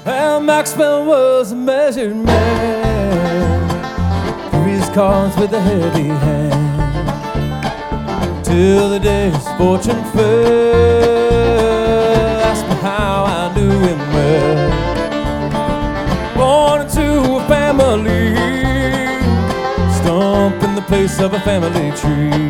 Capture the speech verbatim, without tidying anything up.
Well, Maxwell was a measured man, threw his cards with a heavy hand, till the day his fortune fell. Ask me how I knew him well. Born into a family, stump in the place of a family tree.